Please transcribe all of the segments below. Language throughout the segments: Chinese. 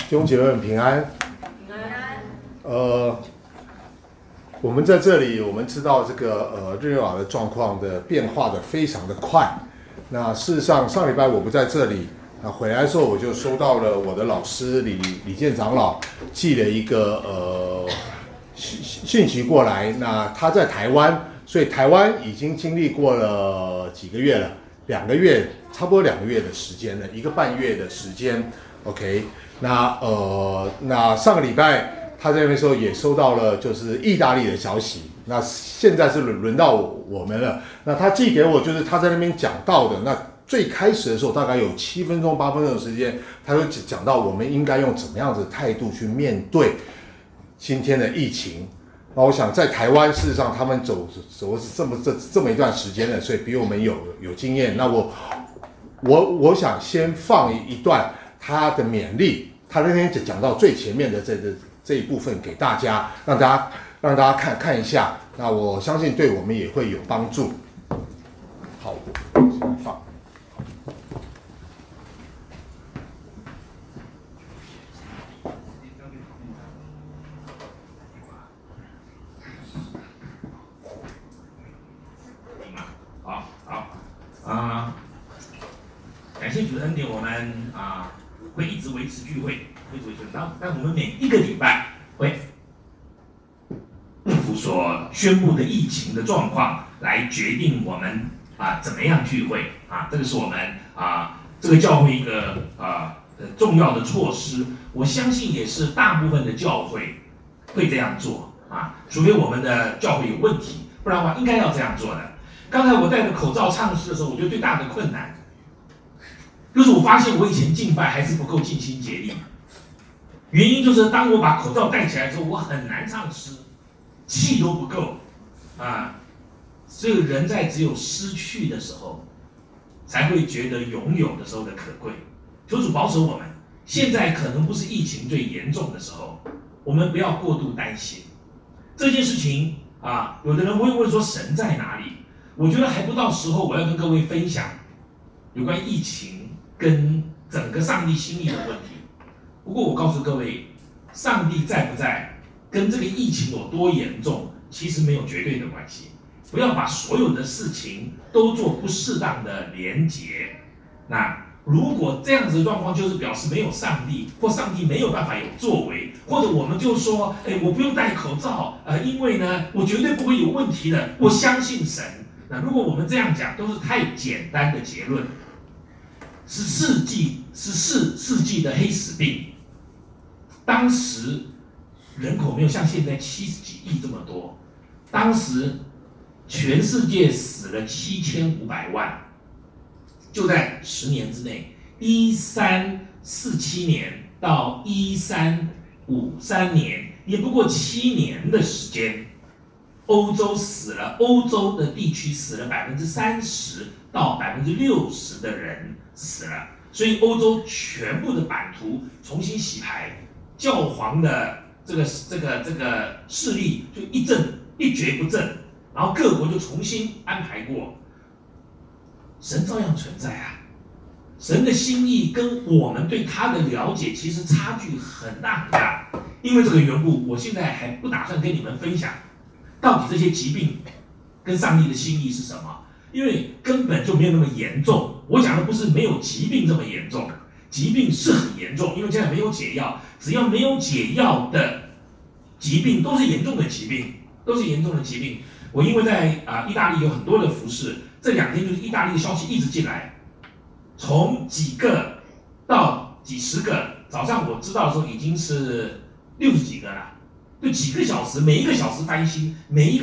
弟兄姐妹们平安。 平安。 我们在这里，我们知道这个日内瓦的状况的变化的非常的快。那事实上，上礼拜我不在这里，回来的时候我就收到了我的老师李健长老寄了一个信息过来。那他在台湾，所以台湾已经经历过了几个月了，2个月，差不多2个月的时间了，1个半月的时间。OK。那上个礼拜他在那边的时候也收到了就是意大利的消息，那现在是轮到我们了。那他寄给我就是他在那边讲到的，那最开始的时候大概有7分钟8分钟的时间，他就讲到我们应该用怎么样子的态度去面对今天的疫情。那我想在台湾事实上他们走这么一段时间了，所以比我们有经验。那我想先放一段他的勉励，他那天讲到最前面的这一部分给大家，让大家看一下。那我相信对我们也会有帮助。好，我先放。 好，感谢主的恩典，我们会一直维持聚会，但我们每1个礼拜会政府所宣布的疫情的状况来决定我们怎么样聚会这个是我们这个教会一个重要的措施。我相信也是大部分的教会会这样做除非我们的教会有问题，不然的话应该要这样做的。刚才我戴着口罩唱诗的时候，我觉得最大的困难就是我发现我以前敬拜还是不够尽心竭力，原因就是当我把口罩戴起来之后，我很难唱诗，气都不够所以人在只有失去的时候，才会觉得拥有的时候的可贵。求主保守我们，现在可能不是疫情最严重的时候，我们不要过度担心这件事情有的人会问说神在哪里？我觉得还不到时候，我要跟各位分享有关疫情跟整个上帝心意的问题。不过我告诉各位，上帝在不在跟这个疫情有多严重其实没有绝对的关系。不要把所有的事情都做不适当的连结。那如果这样子的状况，就是表示没有上帝，或上帝没有办法有作为，或者我们就说我不用戴口罩因为呢我绝对不会有问题的，我相信神。那如果我们这样讲，都是太简单的结论。14世纪的黑死病，当时人口没有像现在70几亿这么多，当时全世界死了7500万，就在10年之内，1347年到1353年，也不过7年的时间。欧洲的地区死了30%到60%的人死了，所以欧洲全部的版图重新洗牌，教皇的这个势力就一蹶不振，然后各国就重新安排过。神照样存在神的心意跟我们对他的了解其实差距很大很大。因为这个缘故，我现在还不打算跟你们分享到底这些疾病跟上帝的心意是什么，因为根本就没有那么严重。我讲的不是没有疾病这么严重，疾病是很严重，因为现在没有解药，只要没有解药的疾病都是严重的疾病，我因为在意大利有很多的服事，这2天就是意大利的消息一直进来，从几个到几十个，早上我知道的时候已经是60几个了。就几个小时，每1个小时翻新。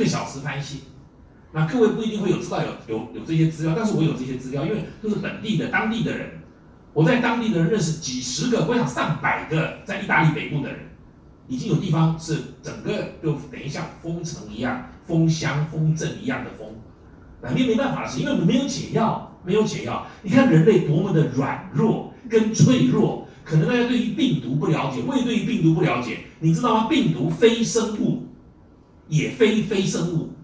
那各位不一定会知道有这些资料，但是我有这些资料，因为都是当地的人。我在当地的人认识几十个，我想上百个在意大利北部的人，已经有地方是整个就等于像封城一样、封乡、封镇一样的封。那没办法的是，因为我们没有解药。你看人类多么的软弱跟脆弱。可能大家对于病毒不了解，我也对于病毒不了解，你知道吗？病毒非生物，也非生物，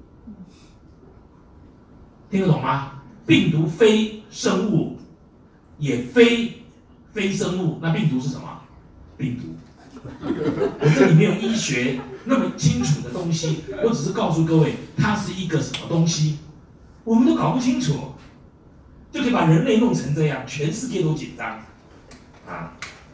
听得懂吗？病毒非生物，也非生物，那病毒是什么？ 病毒。我这里没有医学那么清楚的东西，我只是告诉各位，它是一个什么东西，我们都搞不清楚，就可以把人类弄成这样，全世界都紧张啊！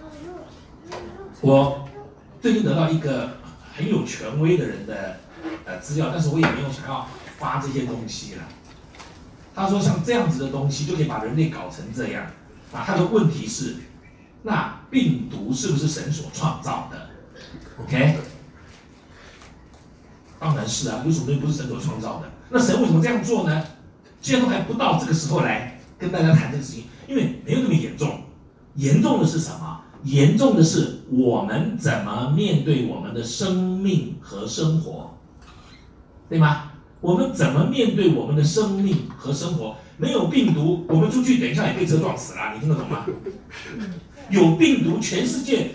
我最近得到一个很有权威的人的资料，但是我也没有想要发这些东西了。他说像这样子的东西就可以把人类搞成这样啊！他的问题是，那病毒是不是神所创造的 ？OK？ 当然是啊，有什么东西不是神所创造的？那神为什么这样做呢？现在都还不到这个时候来跟大家谈这个事情，因为没有那么严重。严重的是什么？严重的是我们怎么面对我们的生命和生活，对吗？我们怎么面对我们的生命和生活？没有病毒，我们出去等一下也被车撞死了，你听得懂吗？有病毒，全世界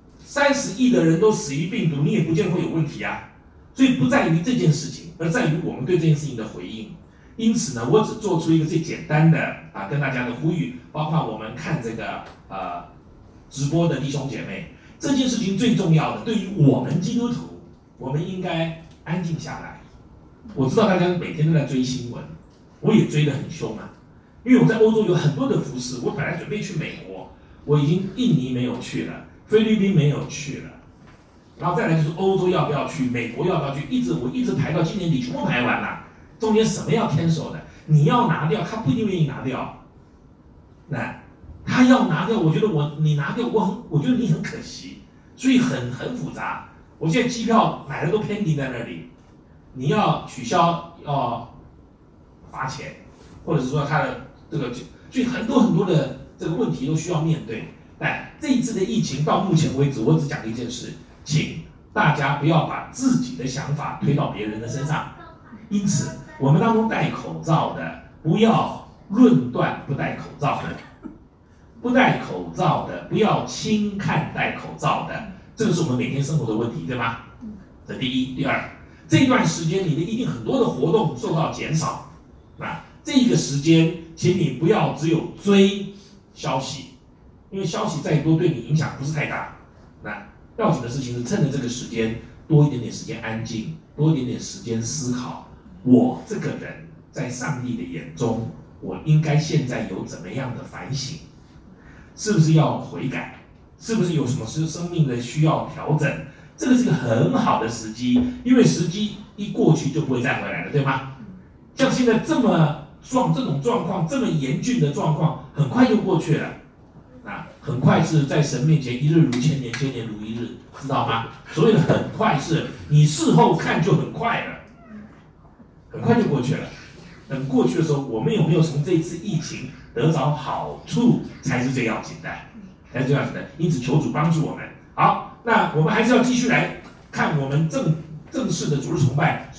30亿的人都死于病毒，你也不见会有问题啊。所以不在于这件事情，而在于我们对这件事情的回应。因此呢，我只做出一个最简单的跟大家的呼吁，包括我们看这个直播的弟兄姐妹，这件事情最重要的，对于我们基督徒，我们应该安静下来。我知道大家每天都在追新闻，我也追得很凶啊，因为我在欧洲有很多的服侍，我本来准备去美国，我已经印尼没有去了，菲律宾没有去了，然后再来就是欧洲要不要去，美国要不要去，我一直排到今年底全部排完了，中间什么要天手的，你要拿掉，他不一定愿意拿掉，那他要拿掉，我觉得你拿掉，我觉得你很可惜，所以很复杂。我现在机票买的都 pending 在那里，你要取消要罚钱，或者是说他的这个，所以很多的这个问题都需要面对。但这一次的疫情到目前为止，我只讲一件事，请大家不要把自己的想法推到别人的身上。因此，我们当中戴口罩的，不要论断不戴口罩的；不戴口罩的，不要轻看戴口罩的。这个是我们每天生活的问题，对吗？这第一。第二，这段时间你的一定很多的活动受到减少。那这个时间，请你不要只有追消息，因为消息再多对你影响不是太大。那要紧的事情是趁着这个时间多一点点时间安静，多一点点时间思考，我这个人在上帝的眼中，我应该现在有怎么样的反省？是不是要悔改？是不是有什么是生命的需要调整？这个是个很好的时机，因为时机一过去就不会再回来了，对吗？像现在这种状况，这么严峻的状况，很快就过去了。很快是在神面前一日如千年，千年如一日，知道吗？所谓的很快是你事后看就很快了，很快就过去了。等过去的时候，我们有没有从这次疫情得着好处，才是最要紧的，才是最要紧的。因此，求主帮助我们。好，那我们还是要继续来看我们正式的主日崇拜。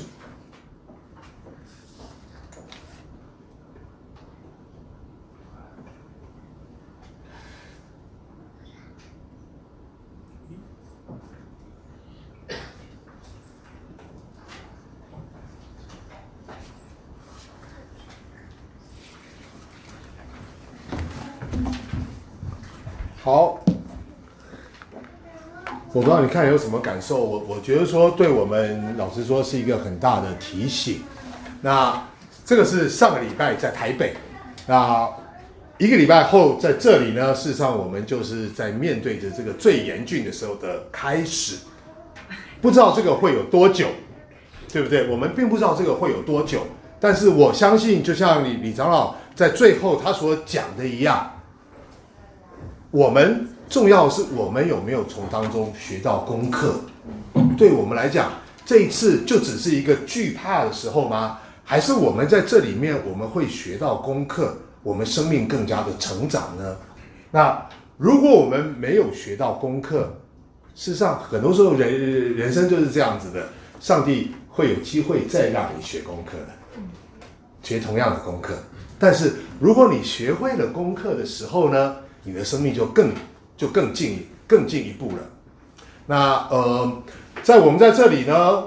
好，我不知道你看有什么感受，我觉得说对我们老实说是一个很大的提醒。那这个是上个礼拜在台北，那一个礼拜后在这里呢，事实上我们就是在面对着这个最严峻的时候的开始，不知道这个会有多久，对不对？我们并不知道这个会有多久，但是我相信就像李长老在最后他所讲的一样，我们重要的是我们有没有从当中学到功课。对我们来讲，这一次就只是一个惧怕的时候吗？还是我们在这里面我们会学到功课，我们生命更加的成长呢？那如果我们没有学到功课，事实上很多时候人生就是这样子的，上帝会有机会再让你学功课的，学同样的功课。但是如果你学会了功课的时候呢，你的生命就更进一步了。那在我们在这里呢，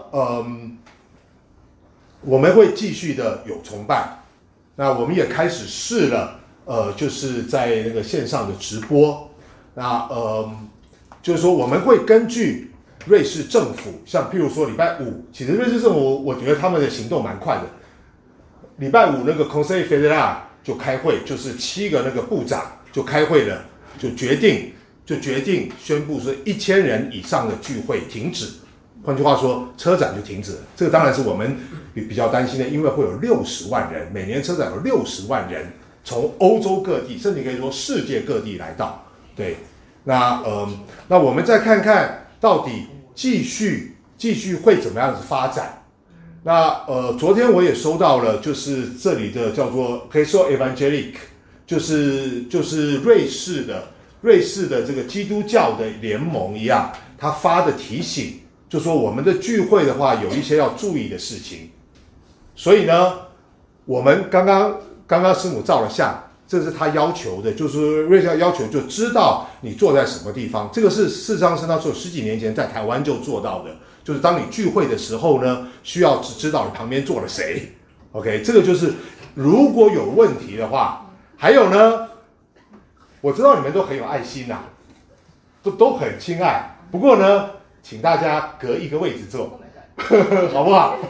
我们会继续的有崇拜。那我们也开始试了，就是在那个线上的直播。那就是说我们会根据瑞士政府，像譬如说礼拜五，其实瑞士政府我觉得他们的行动蛮快的。礼拜五那个 Conseil Fédéral 就开会，就是7个那个部长就开会了，就决定宣布说1000人以上的聚会停止。换句话说，车展就停止了。这个当然是我们比较担心的，因为会有60万人，每年车展有60万人从欧洲各地，甚至可以说世界各地来到。对，那我们再看看到底继续会怎么样子发展。那昨天我也收到了，就是这里的叫做 Réseau Évangélique， 就是瑞士的这个基督教的联盟一样，他发的提醒。就说我们的聚会的话，有一些要注意的事情，所以呢，我们刚刚师母照了相，这是他要求的，就是瑞士要求就知道你坐在什么地方。这个是事实上是他说10几年前在台湾就做到的，就是当你聚会的时候呢，需要知道你旁边坐了谁。OK， 这个就是如果有问题的话，还有呢，我知道你们都很有爱心呐，都很亲爱，不过呢。请大家隔一个位置坐，好不好？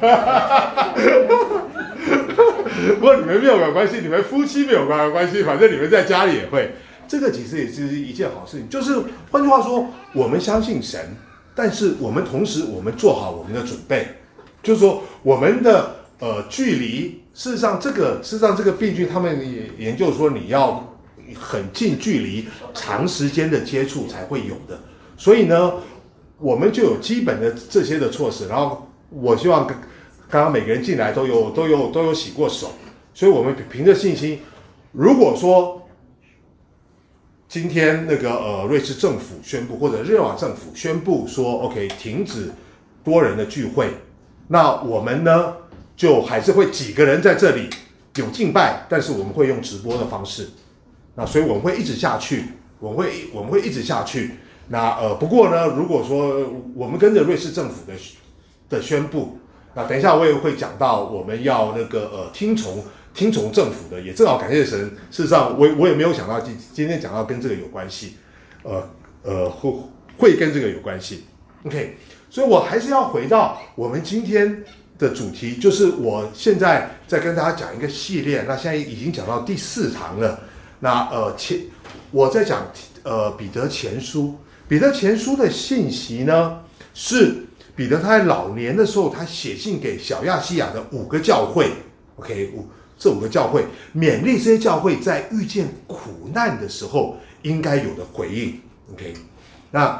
不过你们没有关系，你们夫妻没有关系，反正你们在家里也会。这个其实也是一件好事情。就是换句话说，我们相信神，但是我们同时我们做好我们的准备，就是说我们的距离，事实上这个病菌他们也研究说你要很近距离、长时间的接触才会有的，所以呢。我们就有基本的这些的措施，然后我希望刚刚每个人进来都有洗过手，所以我们凭着信心，如果说今天那个瑞士政府宣布或者日内瓦政府宣布说 OK 停止多人的聚会，那我们呢就还是会几个人在这里有敬拜，但是我们会用直播的方式，那所以我们会一直下去，我们会一直下去。那不过呢，如果说我们跟着瑞士政府的宣布，那等一下我也会讲到我们要那个听从政府的，也正好感谢神。事实上我也没有想到今天讲到跟这个有关系，会跟这个有关系。OK， 所以我还是要回到我们今天的主题，就是我现在在跟大家讲一个系列，那现在已经讲到第4堂了。那我在讲彼得前书。彼得前书的信息呢，是彼得他在老年的时候，他写信给小亚细亚的5个教会 ，OK， 这5个教会勉励这些教会在遇见苦难的时候应该有的回应 ，OK。那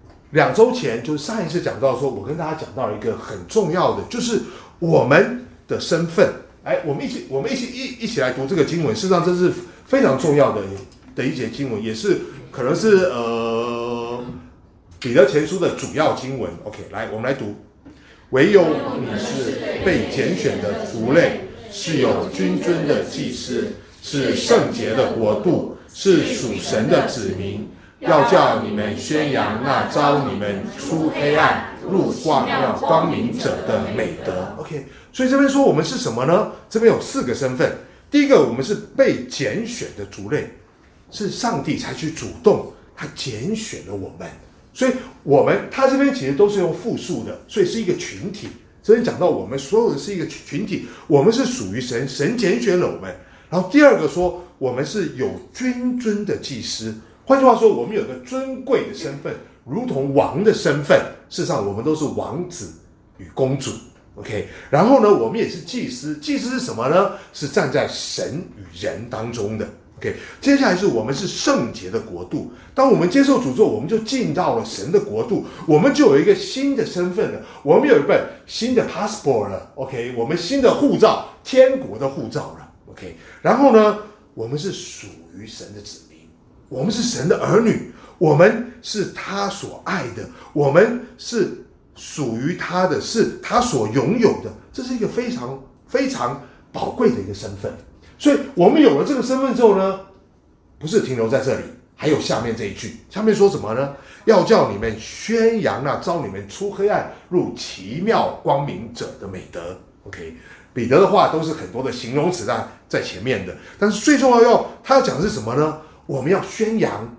2周前就是上一次讲到说，我跟大家讲到一个很重要的，就是我们的身份。哎，我们一起来读这个经文，事实上这是非常重要的一节经文，也是可能是彼得前书的主要经文。 OK， 来我们来读。唯有你是被拣选的族类，是有君尊的祭司，是圣洁的国度，是属神的子民，要叫你们宣扬那召你们出黑暗入光明者的美德。 OK， 所以这边说我们是什么呢？这边有4个身份。第一个，我们是被拣选的族类，是上帝才去主动他拣选了我们，所以他这边其实都是用复数的，所以是一个群体。这边讲到我们所有的是一个群体，我们是属于神，神拣选了我们。然后第二个说我们是有君尊的祭司，换句话说我们有个尊贵的身份，如同王的身份。事实上我们都是王子与公主 OK， 然后呢我们也是祭司。祭司是什么呢？是站在神与人当中的。OK， 接下来是我们是圣洁的国度。当我们接受主之后，我们就进到了神的国度，我们就有一个新的身份了，我们有一本新的 passport 了。 OK， 我们新的护照，天国的护照了。 OK， 然后呢我们是属于神的子民，我们是神的儿女，我们是他所爱的，我们是属于他的，是他所拥有的。这是一个非常非常宝贵的一个身份。所以我们有了这个身份之后呢，不是停留在这里，还有下面这一句。下面说什么呢？要叫你们宣扬那召你们出黑暗入奇妙光明者的美德。 OK， 彼得的话都是很多的形容词在前面的，但是最重要他要讲的是什么呢？我们要宣扬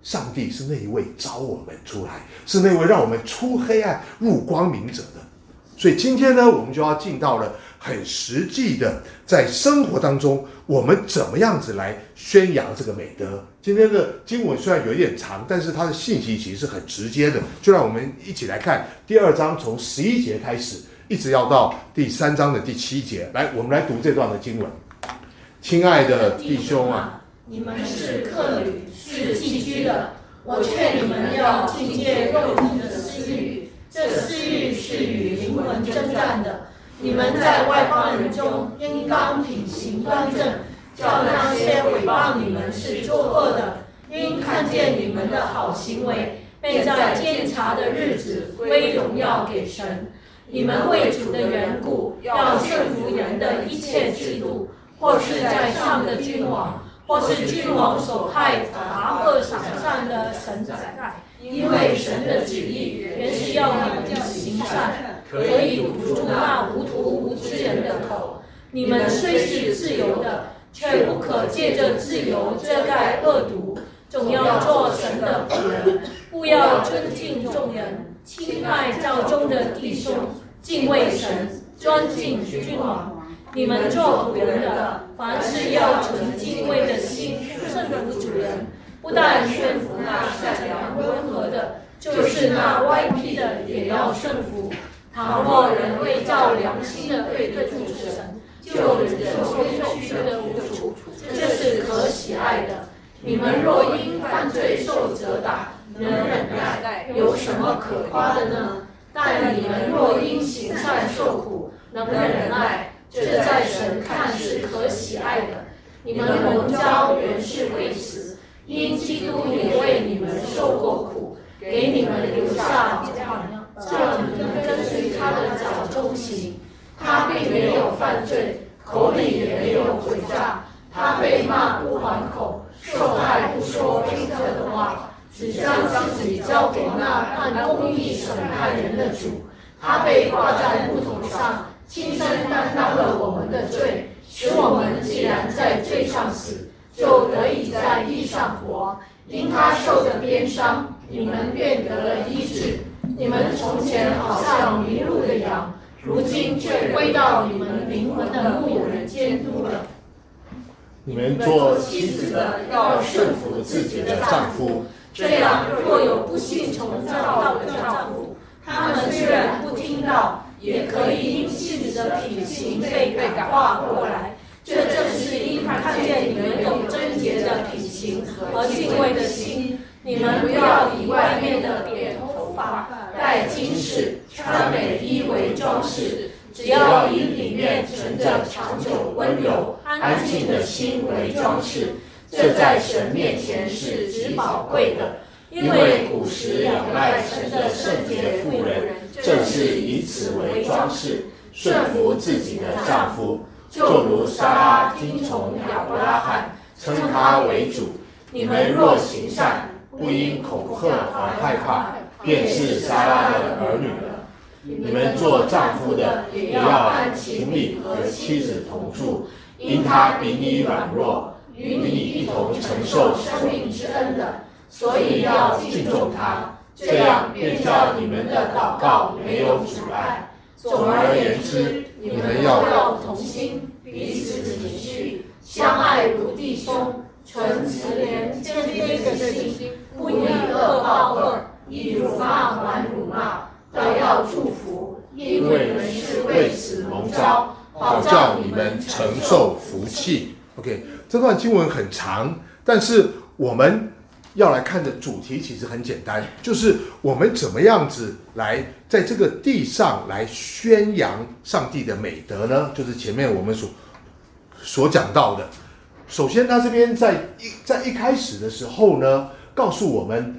上帝是那一位招我们出来，是那位让我们出黑暗入光明者的。所以今天呢，我们就要进到了很实际的，在生活当中，我们怎么样子来宣扬这个美德。今天的经文虽然有一点长，但是它的信息其实是很直接的。就让我们一起来看第2章，从11节开始，一直要到第3章的第7节。来，我们来读这段的经文。亲爱的弟兄啊， 你们是客旅，是寄居的，我劝你们要禁戒肉体的私欲，这私欲是与灵魂征战的。你们在外邦人中应当品行端正，叫那些毁谤你们是作恶的，因看见你们的好行为，便在监察的日子归荣耀给神。你们为主的缘故，要顺服人的一切制度，或是在上的君王，或是君王所派罚恶赏善的神在，因为神的旨意原是要你们行善，可以堵住那无图无知人的口。你们虽是自由的，却不可借着自由遮盖恶毒，总要做神的仆人，不要尊敬众人，亲爱教中的弟兄，敬畏神，尊敬君王。你们做仆人的，凡事要存敬畏的心，顺服主人，不但顺服那善良温和的，就是那歪僻的也要顺服。倘若人为照良心的对主神，就忍受虚的无处，这是可喜爱的。你们若因犯罪受责打，能忍耐，有什么可夸的呢？但你们若因行善受苦，能忍耐，这在神看是可喜爱的。你们蒙召原是为死，因基督也为你们受过苦，给你们留下榜样，叫你们跟随他的脚中行。他并没有犯罪，口里也没有诡诈，他被骂不还口，受害不说推特的话，只将自己交给那按公义审判人的主。他被挂在木头上，亲身担当了我们的罪，使我们既然在罪上死，就得以在义上活。因他受的鞭伤，你们便得了医治。你们从前好像迷路的羊，如今却归到你们灵魂的牧人监督了。 你们做妻子的要顺服自己的丈夫， 这样若有不信从道的丈夫，他们虽然不听道，也可以因妻子的品行被感化过来。这正是因看见你们有贞洁的品行和敬畏的心。你们不要以外面的扁头发、戴金饰、穿美衣为装饰，只要以里面存着长久温柔安静的心为装饰。这在神面前是极宝贵的。因为古时仰赖神的圣洁妇人，正是以此为装饰，顺服自己的丈夫，就如撒拉听从亚伯拉罕，称他为主。你们若行善，不因恐吓而害怕，便是撒拉的儿女了。你们做丈夫的，也要按情理和妻子同住，因他比你软弱，与你一同承受生命之恩的。所以要敬重他，这样便叫你们的祷告没有阻碍。总而言之，你们要同心，彼此体恤，相爱如弟兄，存慈怜谦卑的心，不以恶报恶，以辱骂还辱骂，倒要祝福，因为你们是为此蒙召， 好叫你们承受福气。OK， 这段经文很长，但是我们要来看的主题其实很简单，就是我们怎么样子来在这个地上来宣扬上帝的美德呢？就是前面我们所讲到的。首先他这边在一开始的时候呢，告诉我们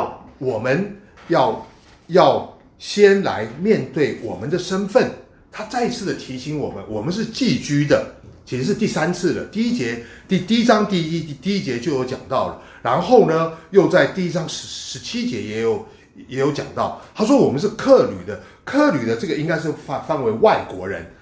要先来面对我们的身份。他再一次的提醒我们是寄居的，其实是第3次了。第一章第一节就有讲到了，然后呢，又在第1章17节也有讲到。他说我们是客旅的，客旅的这个应该是翻为外国人。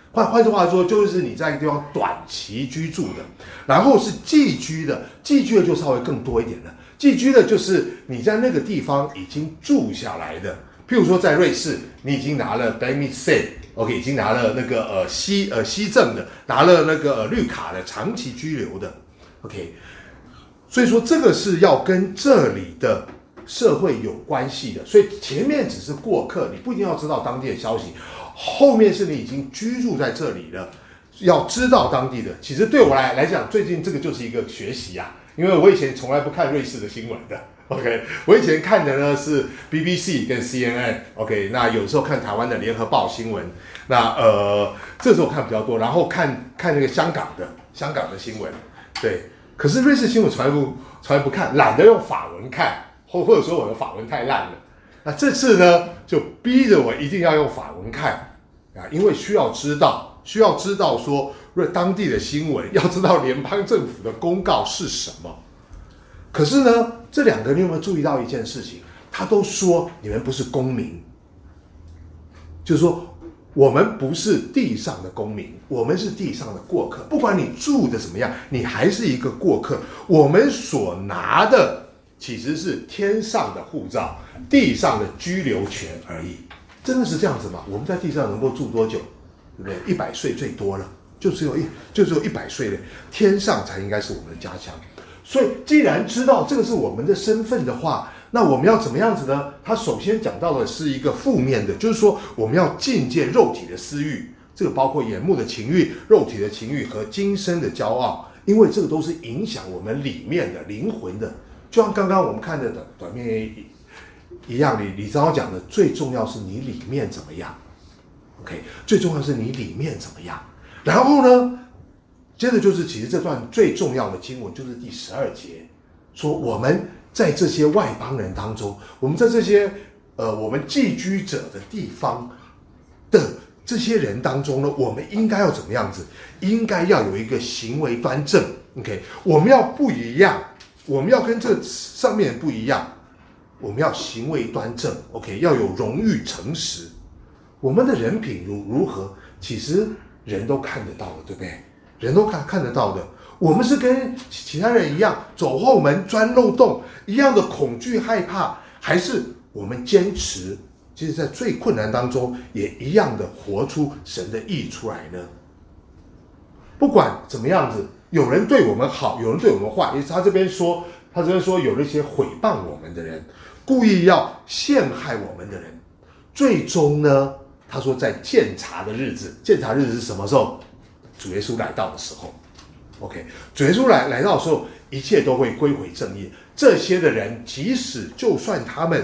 换句话说，就是你在一个地方短期居住的，然后是寄居的，寄居的就稍微更多一点了。寄居的就是你在那个地方已经住下来的，譬如说在瑞士，你已经拿了 Benefit C，OK， 已经拿了那个西证的，拿了那个绿卡的，长期居留的 ，OK。所以说这个是要跟这里的社会有关系的，所以前面只是过客，你不一定要知道当地的消息，后面是你已经居住在这里了，要知道当地的。其实对我来讲，最近这个就是一个学习啊，因为我以前从来不看瑞士的新闻的。OK， 我以前看的呢是 BBC 跟 CNN，OK， 那有时候看台湾的联合报新闻，那这时候看比较多，然后看那个香港的新闻，对。可是瑞士新闻从来不看，懒得用法文看，或者说我的法文太烂了。那这次呢，就逼着我一定要用法文看啊，因为需要知道说当地的新闻，要知道联邦政府的公告是什么。可是呢，这两个你有没有注意到一件事情？他都说你们不是公民，就是说我们不是地上的公民，我们是地上的过客。不管你住的怎么样，你还是一个过客。我们所拿的其实是天上的护照，地上的居留权而已。真的是这样子吗？我们在地上能够住多久？对不对？100岁最多了，就只有100岁了。天上才应该是我们的家乡。所以既然知道这个是我们的身份的话，那我们要怎么样子呢？他首先讲到的是一个负面的，就是说我们要禁戒肉体的私欲，这个包括眼目的情欲、肉体的情欲和今生的骄傲，因为这个都是影响我们里面的灵魂的。就像刚刚我们看的短片一样，李长老讲的，最重要是你里面怎么样 ，OK， 最重要是你里面怎么样。然后呢，接着就是其实这段最重要的经文就是第12节，说我们在这些外邦人当中，我们在这些我们寄居者的地方的这些人当中呢，我们应该要怎么样子？应该要有一个行为端正 ，OK， 我们要不一样，我们要跟这上面不一样，我们要行为端正 ，OK， 要有荣誉诚实。我们的人品如何，其实人都看得到的，对不对？人都看得到的。我们是跟其他人一样走后门钻漏洞一样的恐惧害怕，还是我们坚持，其实在最困难当中也一样的活出神的义出来呢？不管怎么样子，有人对我们好，有人对我们坏，他这边说有那些毁谤我们的人，故意要陷害我们的人，最终呢，他说在鉴察的日子是什么时候？主耶稣来到的时候 ，OK， 主耶稣来到的时候，一切都会归回正义。这些的人，就算他们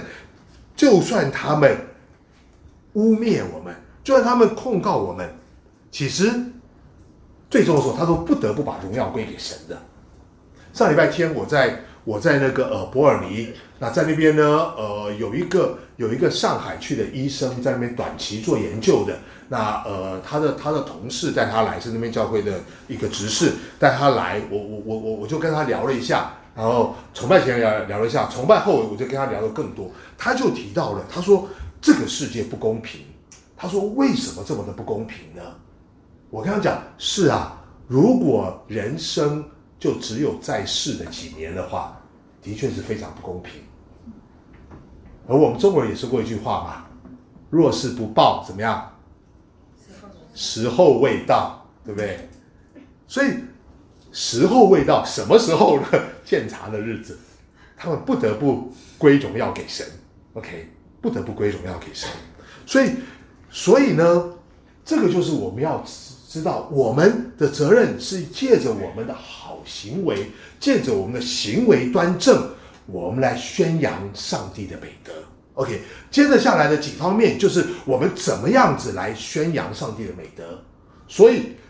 污蔑我们，就算他们控告我们，其实最终的时候，他都不得不把荣耀归给神的。上礼拜天我在那个伯尔尼，那在那边呢，有一个上海去的医生在那边短期做研究的。那他的同事带他来，是那边教会的一个执事带他来，我就跟他聊了一下，然后崇拜前聊了一下，崇拜后我就跟他聊得更多。他就提到了，他说这个世界不公平。他说为什么这么的不公平呢？我跟他讲，是啊，如果人生就只有在世的几年的话，的确是非常不公平。而我们中国人也说过一句话嘛，若是不报怎么样？时候未到，对不对？所以时候未到，什么时候呢？鉴察的日子，他们不得不归荣耀给神 ，OK， 不得不归荣耀给神。所以呢，这个就是我们要知道，我们的责任是借着我们的好行为，借着我们的行为端正，我们来宣扬上帝的美德。OK， 接着下来的几方面就是我们怎么样子来宣扬上帝的美德。所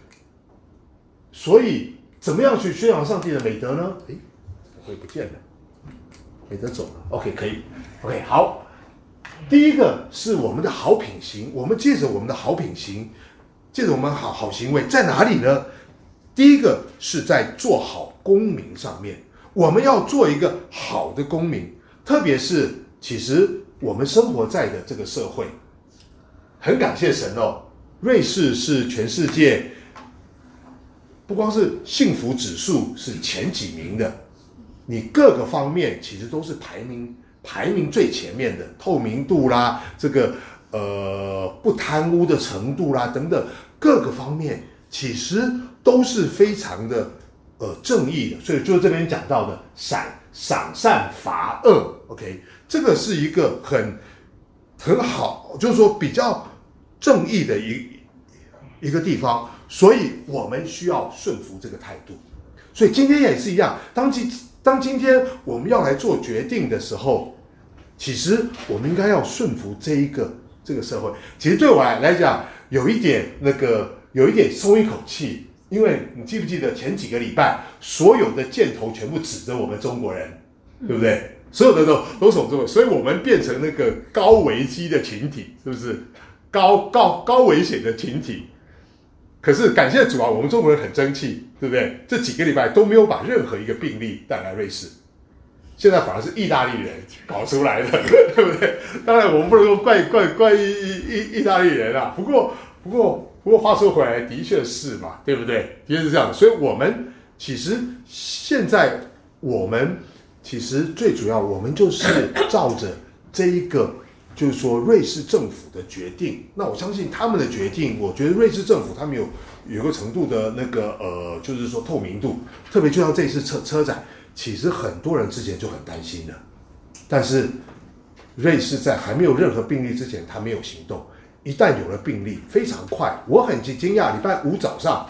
以怎么样去宣扬上帝的美德呢？会不见了，美德走了。OK， 可以。OK， 好。第一个是我们的好品行，我们借着我们的好品行，借着我们好行为，在哪里呢？第一个是在做好公民上面，我们要做一个好的公民，特别是其实我们生活在的这个社会，很感谢神哦， 瑞士是全世界不光是幸福指数是前几名的，你各个方面其实都是排名最前面的，透明度啦，这个不贪污的程度啦等等各个方面其实都是非常的正义的，所以就是这边讲到的赏善罚恶 ，OK， 这个是一个很好，就是说比较正义的一个地方，所以我们需要顺服这个态度。所以今天也是一样，当今天我们要来做决定的时候，其实我们应该要顺服这个社会。其实对我来讲，有一点松一口气，因为你记不记得前几个礼拜，所有的箭头全部指着我们中国人，对不对？所有的都是我们中国人，所以我们变成那个高危机的群体，是不是？高危险的群体。可是感谢主啊，我们中国人很争气，对不对？这几个礼拜都没有把任何一个病例带来瑞士，现在反而是意大利人搞出来的，对不对？当然我们不能说怪意大利人啊，不过话说回来，的确是嘛，对不对？的确是这样的，所以我们其实现在其实最主要，我们就是照着这一个。就是说瑞士政府的决定，那我相信他们的决定，我觉得瑞士政府他们有个程度的那个就是说透明度，特别就像这次车展，其实很多人之前就很担心的，但是瑞士在还没有任何病例之前，他没有行动，一旦有了病例，非常快，我很惊讶，礼拜五早上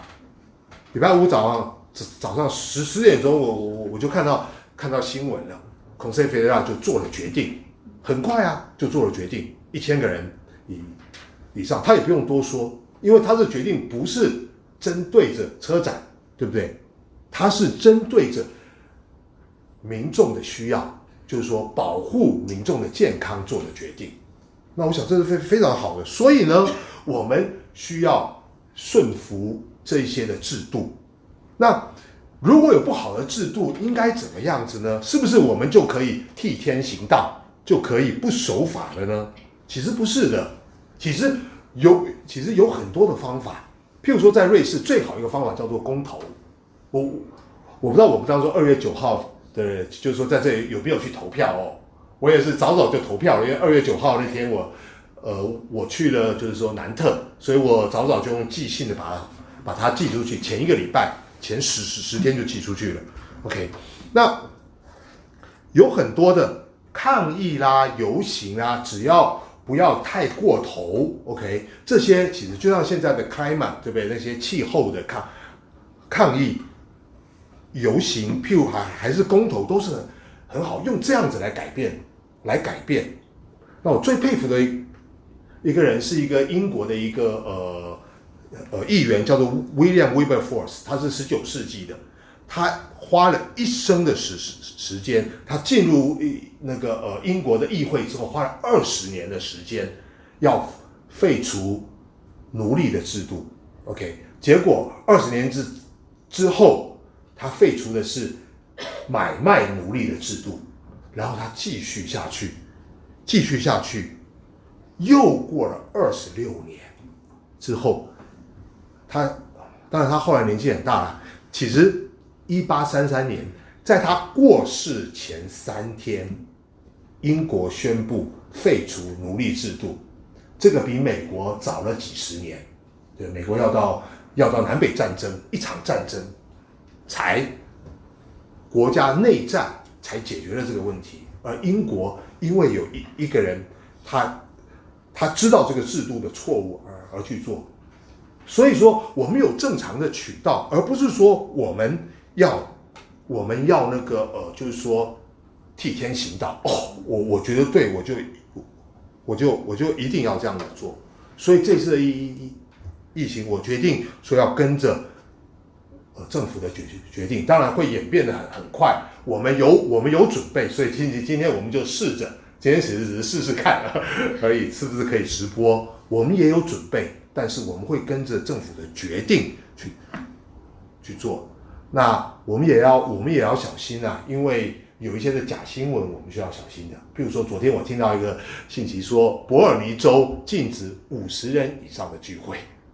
早上10点钟，我就看到新闻了 ，Conseil Fédéral 就做了决定。很快啊，就做了决定，1000个人以上，他也不用多说，因为他的决定不是针对着车展，对不对？他是针对着民众的需要，就是说保护民众的健康做的决定。那我想这是非常好的，所以呢，我们需要顺服这一些的制度。那如果有不好的制度，应该怎么样子呢？是不是我们就可以替天行道？就可以不守法了呢？其实不是的，其实有很多的方法。譬如说，在瑞士最好一个方法叫做公投。我不知道我们当时说2月9号的，就是说在这里有没有去投票哦？我也是早就投票了，因为2月9号那天我去了，就是说南特，所以我早就用寄信的把它寄出去，前一个礼拜前10天就寄出去了。OK， 那有很多的。抗议啦、游行啦，只要不要太过头 ，OK， 这些其实就像现在的 climate， 对不对？那些气候的抗议、游行，譬如还是公投，都是很好，用这样子来改变。那我最佩服的一个人是一个英国的一个议员，叫做 William Wilberforce， 他是19世纪的。他花了一生的时间，他进入那个英国的议会之后，花了20年的时间，要废除奴隶的制度。OK， 结果20年之后，他废除的是买卖奴隶的制度，然后他继续下去，又过了26年之后，当然他后来年纪很大了，其实。1833年，在他过世前3天，英国宣布废除奴隶制度。这个比美国早了几十年。对，美国要到南北战争一场战争，才国家内战才解决了这个问题。而英国因为有一个人，他知道这个制度的错误而去做。所以说，我们有正常的渠道，而不是说我们要那个就是说替天行道哦，我觉得对，我就一定要这样子做。所以这次的疫情，我决定说要跟着政府的决定，当然会演变得很快。我们有准备，所以今天我们就试着，今天只是试试看而已，是不是可以直播？我们也有准备，但是我们会跟着政府的决定去做。那我们也要小心啊，因为有一些的假新闻，我们需要小心的。譬如说，昨天我听到一个信息说，伯尔尼州禁止50人以上的聚会，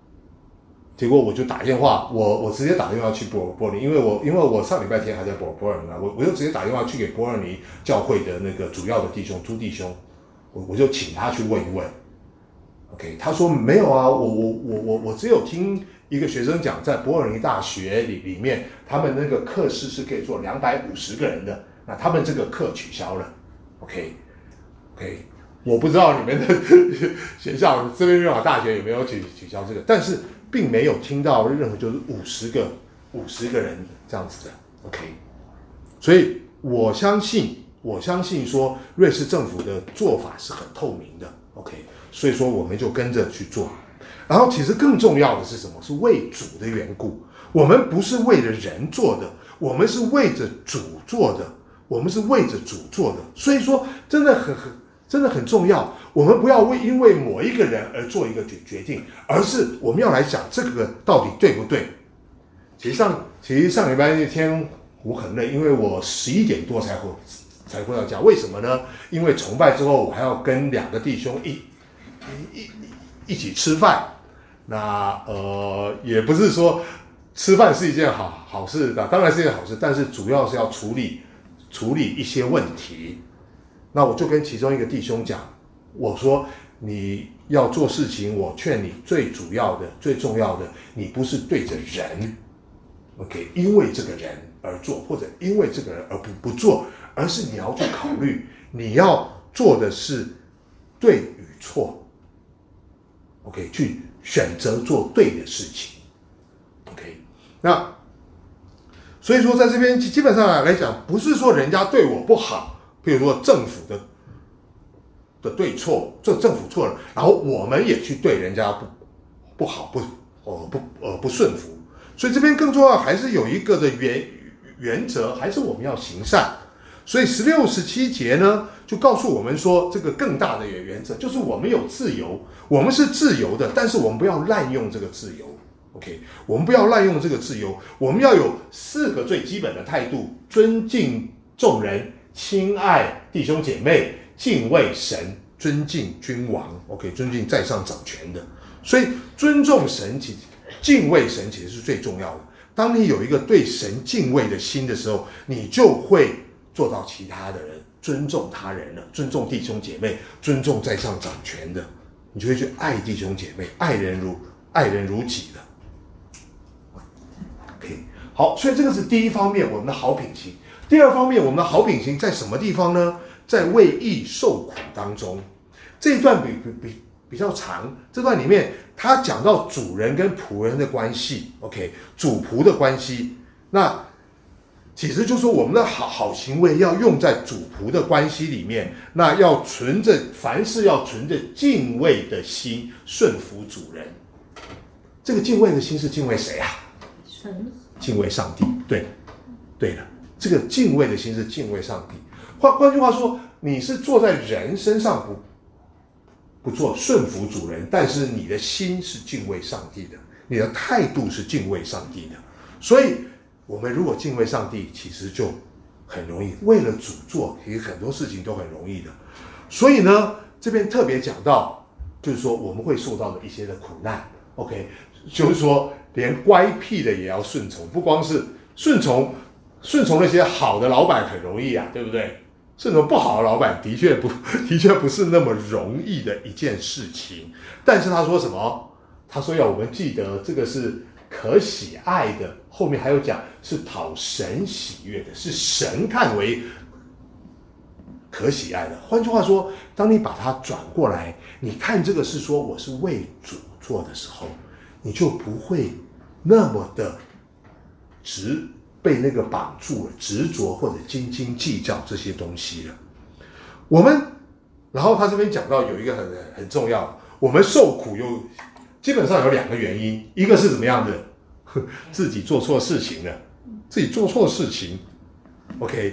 结果我就打电话，我直接打电话去伯尔尼，因为我上礼拜天还在伯尔尼，我就直接打电话去给伯尔尼教会的那个主要的弟兄朱弟兄，我就请他去问一问。OK， 他说没有啊，我只有听一个学生讲，在伯尔尼大学里面，他们那个课室是可以坐250个人的，那他们这个课取消了。OK， 我不知道你们的学校这边热瓦大学有没有取消这个，但是并没有听到任何就是50个人这样子的。OK， 所以我相信说瑞士政府的做法是很透明的。OK， 所以说我们就跟着去做。然后其实更重要的是什么？是为主的缘故。我们不是为了人做的，我们是为着主做的。所以说真的很重要。我们不要因为某一个人而做一个决定，而是我们要来想这个到底对不对。其实上礼拜那天我很累，因为我11点多才回到家。为什么呢？因为崇拜之后我还要跟2个弟兄一起吃饭。那也不是说吃饭是一件好事的，当然是一件好事，但是主要是要处理一些问题。那我就跟其中一个弟兄讲，我说你要做事情，我劝你最主要的、最重要的，你不是对着人 ，OK， 因为这个人而做，或者因为这个人而不做，而是你要去考虑，你要做的是对与错 ，OK， 去选择做对的事情 ，OK， 那所以说在这边基本上来讲，不是说人家对我不好，比如说政府的对错，这政府错了，然后我们也去对人家不好，不顺服。所以这边更重要还是有一个的原则，还是我们要行善。所以16、17节呢，就告诉我们说，这个更大的原则就是我们有自由，我们是自由的，但是我们不要滥用这个自由。OK， 我们不要滥用这个自由，我们要有4个最基本的态度：尊敬众人，亲爱弟兄姐妹，敬畏神，尊敬君王。OK， 尊敬在上掌权的。所以尊重神，敬畏神其实是最重要的。当你有一个对神敬畏的心的时候，你就会做到其他的人尊重他人了，尊重弟兄姐妹，尊重在上掌权的，你就会去爱弟兄姐妹，爱人如己的。OK， 好，所以这个是第一方面，我们的好品行。第二方面，我们的好品行在什么地方呢？在为义受苦当中。这一段比较长，这段里面他讲到主人跟仆人的关系 ，OK， 主仆的关系。那其实就是说我们的好行为要用在主仆的关系里面，那要凡事要存着敬畏的心，顺服主人。这个敬畏的心是敬畏谁啊？ 神。 敬畏上帝。对了，这个敬畏的心是敬畏上帝。换句话说，你是坐在人身上不做顺服主人，但是你的心是敬畏上帝的，你的态度是敬畏上帝的。所以我们如果敬畏上帝，其实就很容易，为了主做，其实很多事情都很容易的。所以呢，这边特别讲到，就是说我们会受到的一些的苦难 ，OK， 就是说连乖僻的也要顺从，不光是顺从那些好的老板很容易啊，对不对？顺从不好的老板的确不是那么容易的一件事情。但是他说什么？他说要我们记得这个是可喜爱的，后面还有讲是讨神喜悦的，是神看为可喜爱的。换句话说，当你把它转过来，你看这个是说我是为主做的时候，你就不会那么的被那个绑住了，执着或者斤斤计较这些东西了。然后他这边讲到有一个很重要，我们受苦基本上有2个原因，一个是怎么样的？自己做错事情了，自己做错事情 ，OK，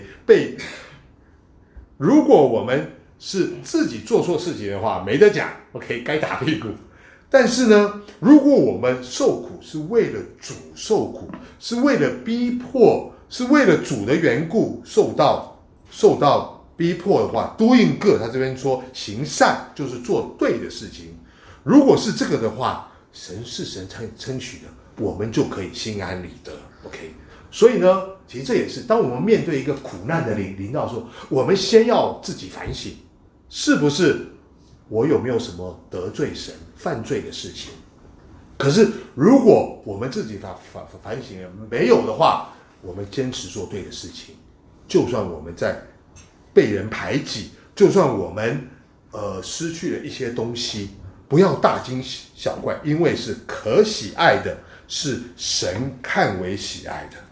如果我们是自己做错事情的话，没得讲 ，OK， 该打屁股。但是呢，如果我们受苦是为了主受苦，是为了逼迫，是为了主的缘故受到逼迫的话 ，doing good， 他这边说行善就是做对的事情。如果是这个的话，神是神称许的， 我们就可以心安理得。OK， 所以呢，其实这也是当我们面对一个苦难的临到说，我们先要自己反省，是不是我有没有什么得罪神、犯罪的事情？可是如果我们自己反省了没有的话，我们坚持做对的事情，就算我们在被人排挤，就算我们失去了一些东西，不要大惊小怪，因为是可喜爱的，是神看为喜爱的。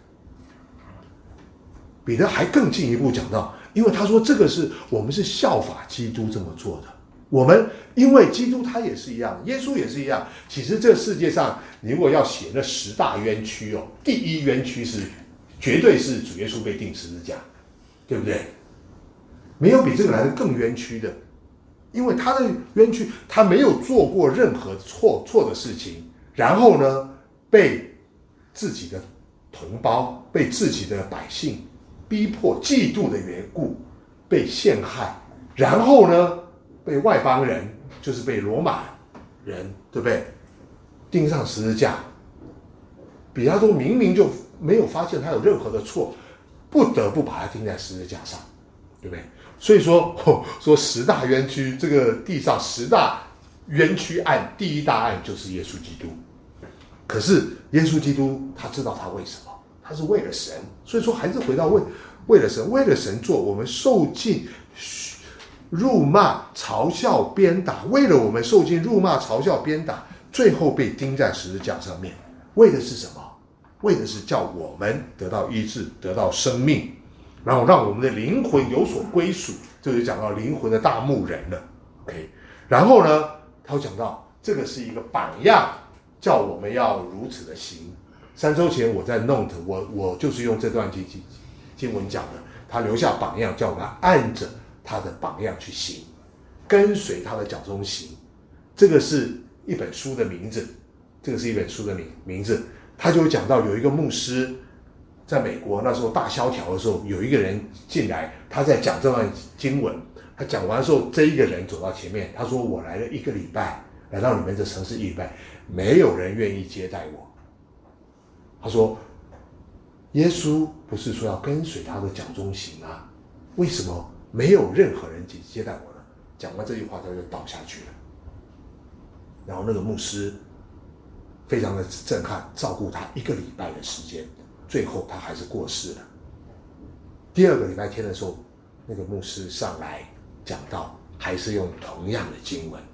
彼得还更进一步讲到，因为他说这个是我们是效法基督这么做的。我们因为基督他也是一样，耶稣也是一样。其实这个世界上，你如果要写那10大冤屈哦，第一冤屈是绝对是主耶稣被钉十字架，对不对？没有比这个来的更冤屈的，因为他的冤屈，他没有做过任何错的事情，然后呢，被自己的同胞、被自己的百姓逼迫、嫉妒的缘故被陷害，然后呢，被外邦人，就是被罗马人，对不对？钉上十字架。比拉多明明就没有发现他有任何的错，不得不把他钉在十字架上，对不对？所以说10大冤屈，这个地上10大冤屈案，第一大案就是耶稣基督。可是耶稣基督他知道他为什么，他是为了神，所以说还是回到为了神，为了神做，我们受尽辱骂、嘲笑、鞭打，为了我们受尽辱骂、嘲笑、鞭打，最后被钉在十字架上面，为的是什么？为的是叫我们得到医治，得到生命，然后让我们的灵魂有所归属，这就讲到灵魂的大牧人了。OK， 然后呢，他讲到这个是一个榜样，叫我们要如此的行。3周前我在 Note， 我就是用这段经文讲的，他留下榜样，叫我们按着他的榜样去行，跟随他的脚中行。这个是一本书的名字，名字。他就讲到有一个牧师在美国那时候大萧条的时候，有一个人进来，他在讲这段经文，他讲完的时候，这一个人走到前面，他说我来了1个礼拜，来到你们这城市1礼拜，没有人愿意接待我。他说耶稣不是说要跟随他的脚中行啊，为什么没有任何人接待我呢？讲完这句话他就倒下去了。然后那个牧师非常的震撼，照顾他1个礼拜的时间，最后他还是过世了。第2个礼拜天的时候，那个牧师上来讲到，还是用同样的经文，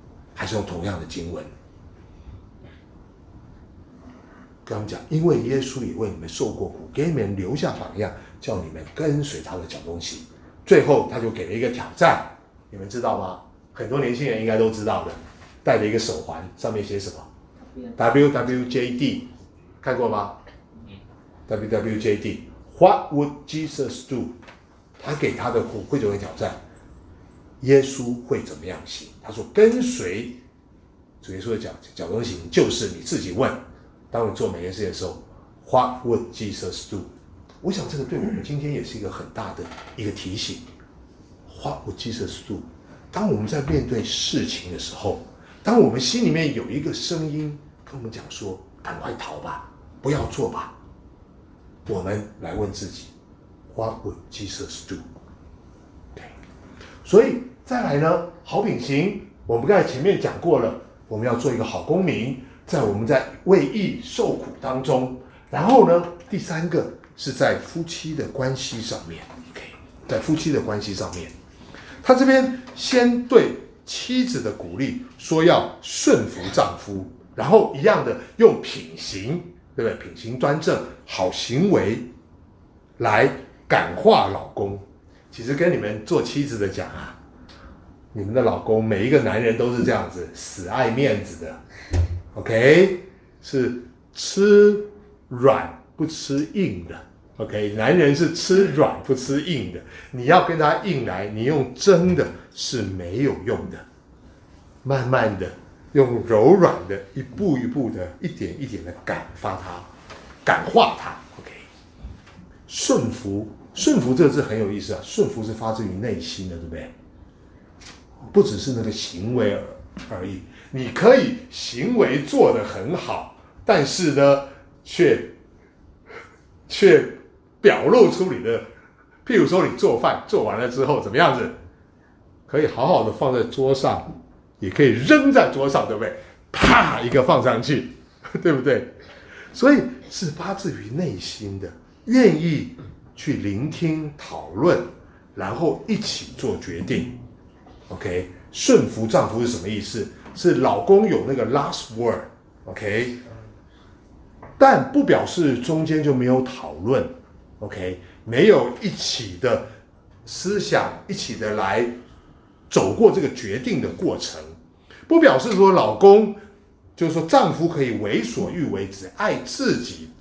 跟他们讲，因为耶稣也为你们受过苦，给你们留下榜样，叫你们跟随他的脚中行。最后他就给了一个挑战，你们知道吗？很多年轻人应该都知道的，戴了一个手环，上面写什么？ WWJD 看过吗？ WWJD What would Jesus do？ 他给他的会众的挑战，耶稣会怎么样行？他说跟随主耶稣的脚中行，就是你自己问，当你做每件事的时候 What would Jesus do？ 我想这个对我们今天也是一个很大的一个提醒。What would Jesus do？ 当我们在面对事情的时候，当我们心里面有一个声音跟我们讲说赶快逃吧，不要做吧，我们来问自己 What would Jesus do？ Okay. 所以再来呢，好品行我们刚才前面讲过了，我们要做一个好公民，在我们在为义受苦当中，然后呢第3个是在夫妻的关系上面， okay. 在夫妻的关系上面，他这边先对妻子的鼓励说要顺服丈夫，然后一样的用品行，对不对？品行端正，好行为来感化老公。其实跟你们做妻子的讲啊，你们的老公每一个男人都是这样子，死爱面子的 ，OK， 是吃软不吃硬的。OK， 男人是吃软不吃硬的，你要跟他硬来，你用争的是没有用的，慢慢的用柔软的，一步一步的，一点一点的感化他。OK， 顺服这个字很有意思啊，顺服是发自于内心的，对不对？不只是那个行为而已，你可以行为做得很好，但是呢， 却表露出你的，譬如说你做饭做完了之后怎么样子，可以好好的放在桌上，也可以扔在桌上，对不对？啪一个放上去，对不对？所以是发自于内心的，愿意去聆听讨论，然后一起做决定。OK， 顺服丈夫是什么意思？是老公有那个 last word，OK， 但不表示中间就没有讨论 ，OK， 没有一起的思想，一起的来走过这个决定的过程，不表示说老公就是说丈夫可以为所欲为，只爱自己，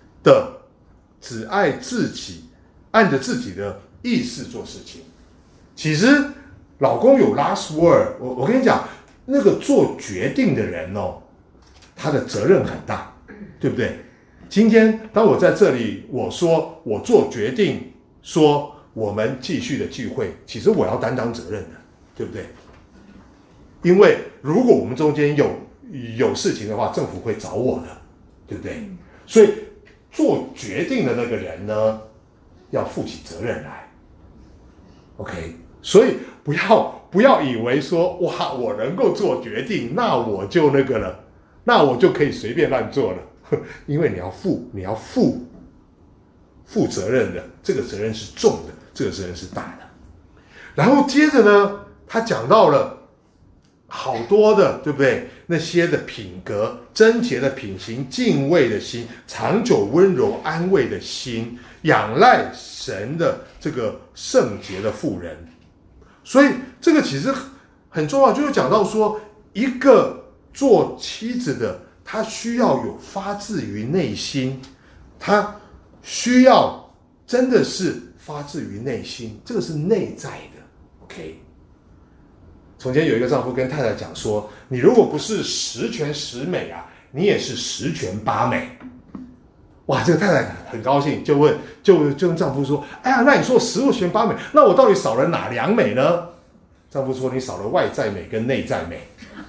按着自己的意思做事情。其实老公有 last word， 我跟你讲，那个做决定的人哦，他的责任很大，对不对？今天当我在这里，我说我做决定，说我们继续的聚会，其实我要担当责任的，对不对？因为如果我们中间有事情的话，政府会找我的，对不对？所以做决定的那个人呢，要负起责任来。OK， 所以不要以为说哇，我能够做决定，那我就那个了，那我就可以随便乱做了，因为你要负责任的，这个责任是重的，这个责任是大的。然后接着呢，他讲到了好多的，对不对？那些的品格、贞洁的品行、敬畏的心、长久温柔安慰的心、仰赖神的这个圣洁的妇人。所以这个其实很重要，就是讲到说，一个做妻子的，她需要有发自于内心，她需要真的是发自于内心，这个是内在的。OK。从前有一个丈夫跟太太讲说，你如果不是十全十美啊，你也是十全八美。哇，这个太太很高兴，就跟丈夫说，哎呀，那你说十全八美，那我到底少了哪两美呢？丈夫说，你少了外在美跟内在美。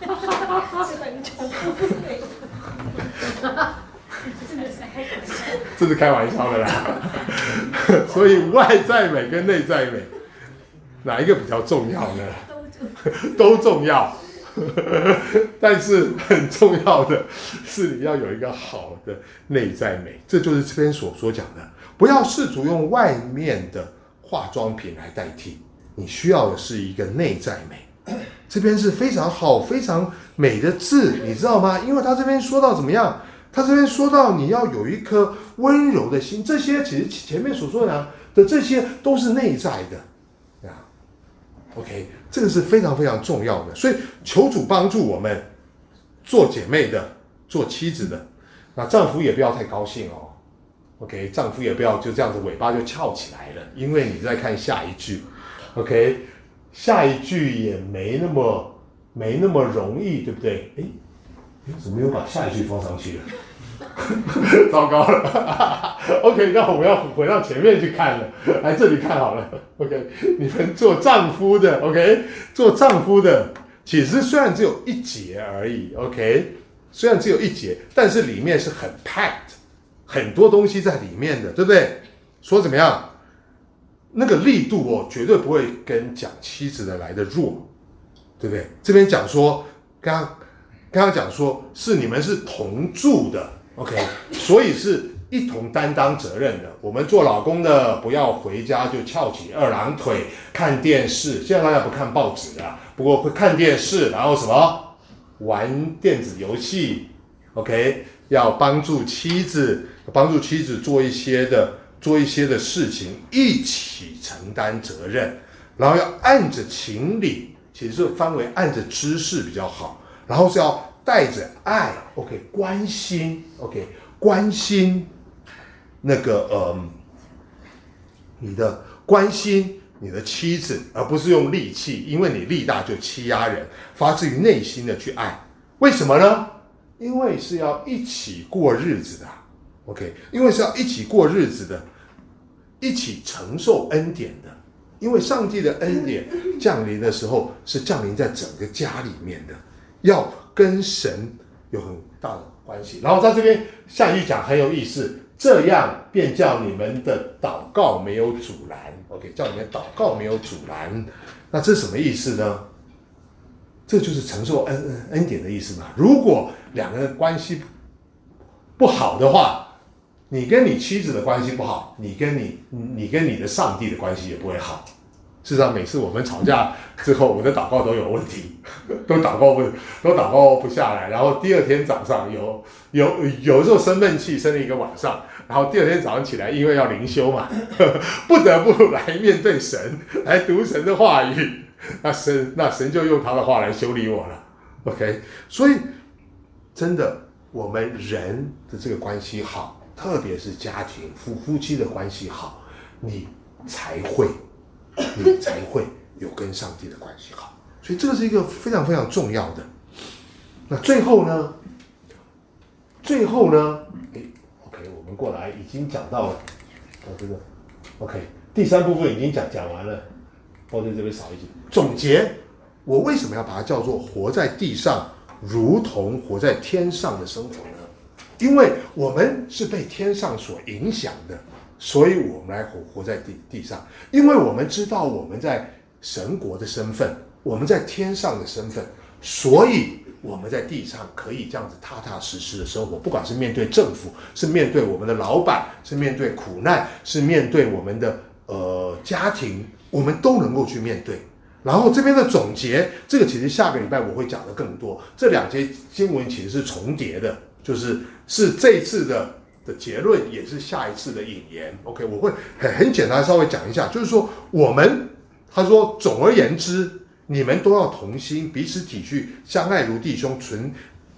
这是开玩笑的啦。所以外在美跟内在美，哪一个比较重要呢？都重要。但是很重要的是你要有一个好的内在美，这就是这边所讲的，不要试图用外面的化妆品来代替，你需要的是一个内在美。这边是非常好非常美的字，你知道吗？因为他这边说到怎么样，他这边说到你要有一颗温柔的心，这些其实前面所说的这些都是内在的。OK， 这个是非常非常重要的，所以求主帮助我们做姐妹的、做妻子的，那丈夫也不要太高兴哦。OK， 丈夫也不要就这样子尾巴就翘起来了，因为你在看下一句。OK， 下一句也没那么容易，对不对？怎么又把下一句放上去了？糟糕了。OK， 那我们要回到前面去看了，来这里看好了。OK， 你们做丈夫的 ，OK， 做丈夫的，其实虽然只有一节而已 ，OK， 虽然只有一节，但是里面是很 packed， 很多东西在里面的，对不对？说怎么样？那个力度哦，绝对不会跟讲妻子的来的弱，对不对？这边讲说，刚刚讲说是你们是同住的。OK， 所以是一同担当责任的。我们做老公的不要回家就翘起二郎腿看电视，现在大家不看报纸啊，不过会看电视，然后什么玩电子游戏。OK， 要帮助妻子做一些的事情，一起承担责任，然后要按着情理，其实翻为按着知识比较好，然后是要带着爱 ，OK， 关心 ，OK， 关心那个你的关心你的妻子，而不是用力气，因为你力大就欺压人，发自于内心的去爱。为什么呢？因为是要一起过日子的 ，OK， 因为是要一起过日子的，一起承受恩典的。因为上帝的恩典降临的时候，是降临在整个家里面的。要跟神有很大的关系。然后在这边下一句讲很有意思，这样便叫你们的祷告没有阻拦。OK， 叫你们祷告没有阻拦，那这是什么意思呢？这就是承受恩典的意思嘛。如果两个人关系不好的话，你跟你妻子的关系不好，你跟你的上帝的关系也不会好。事实上，每次我们吵架之后，我的祷告都有问题，都祷告不下来。然后第二天早上有时候生闷气，生了一个晚上，然后第二天早上起来，因为要灵修嘛，不得不来面对神，来读神的话语。那神就用他的话来修理我了。OK， 所以真的，我们人的这个关系好，特别是家庭夫妻的关系好，你才会有跟上帝的关系好。所以这个是一个非常非常重要的。那最后呢 OK， 我们过来已经讲到了这个 OK， 第三部分已经讲完了。或者这边少一句总结，我为什么要把它叫做活在地上如同活在天上的生活呢？因为我们是被天上所影响的，所以我们来活在地上。因为我们知道我们在神国的身份，我们在天上的身份，所以我们在地上可以这样子踏踏实实的生活。不管是面对政府，是面对我们的老板，是面对苦难，是面对我们的家庭，我们都能够去面对。然后这边的总结，这个其实下个礼拜我会讲的更多。这两节经文其实是重叠的，是这一次的结论，也是下一次的引言。OK， 我会很简单稍微讲一下，就是说他说总而言之，你们都要同心，彼此体恤，相爱如弟兄，存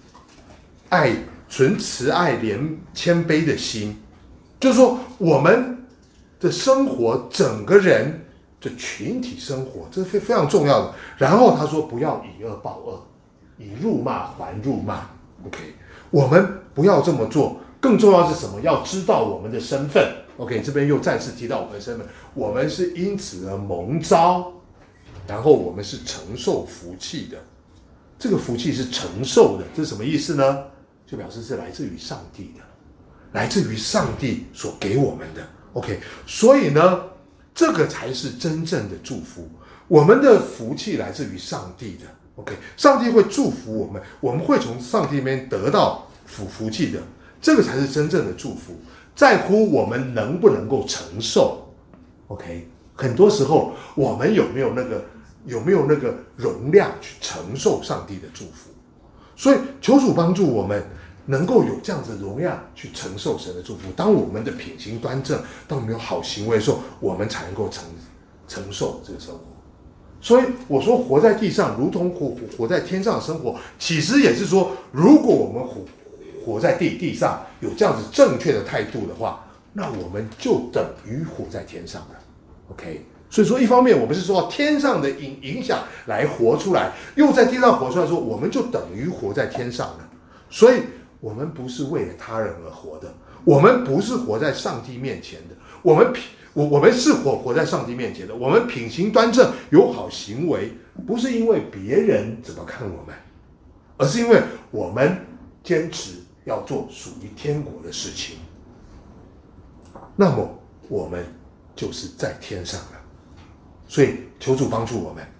慈爱谦卑的心。就是说我们的生活，整个人的群体生活，这是非常重要的。然后他说不要以恶报恶，以辱骂还辱骂。OK， 我们不要这么做。更重要是什么？要知道我们的身份。OK， 这边又再次提到我们的身份，我们是因此而蒙召，然后我们是承受福气的。这个福气是承受的，这是什么意思呢？就表示是来自于上帝的，来自于上帝所给我们的。OK， 所以呢，这个才是真正的祝福。我们的福气来自于上帝的。OK， 上帝会祝福我们，我们会从上帝那边得到福气的，这个才是真正的祝福。在乎我们能不能够承受。OK， 很多时候我们有没有那个容量去承受上帝的祝福？所以求主帮助我们能够有这样子的容量去承受神的祝福。当我们的品行端正，当我们有好行为的时候，我们才能够承受这个生活。所以我说活在地上如同活在天上的生活，其实也是说，如果我们活在地上有这样子正确的态度的话，那我们就等于活在天上了。OK， 所以说一方面我们是说天上的影响来活出来，又在地上活出来，说我们就等于活在天上了。所以我们不是为了他人而活的，我们不是活在上帝面前的，我们是活在上帝面前的。我们品行端正，有好行为，不是因为别人怎么看我们，而是因为我们坚持要做属于天国的事情，那么我们就是在天上了。所以求主帮助我们。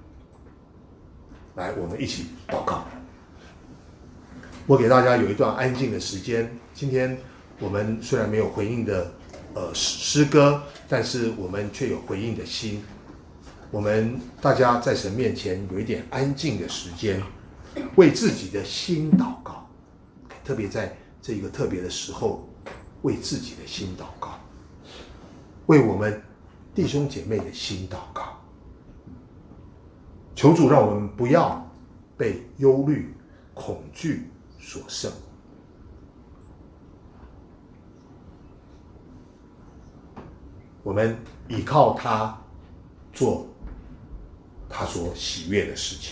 来，我们一起祷告。我给大家有一段安静的时间。今天我们虽然没有回应的诗歌，但是我们却有回应的心。我们大家在神面前有一点安静的时间，为自己的心祷告，特别在这一个特别的时候，为自己的心祷告，为我们弟兄姐妹的心祷告。求主让我们不要被忧虑、恐惧所胜。我们依靠他，做他所喜悦的事情。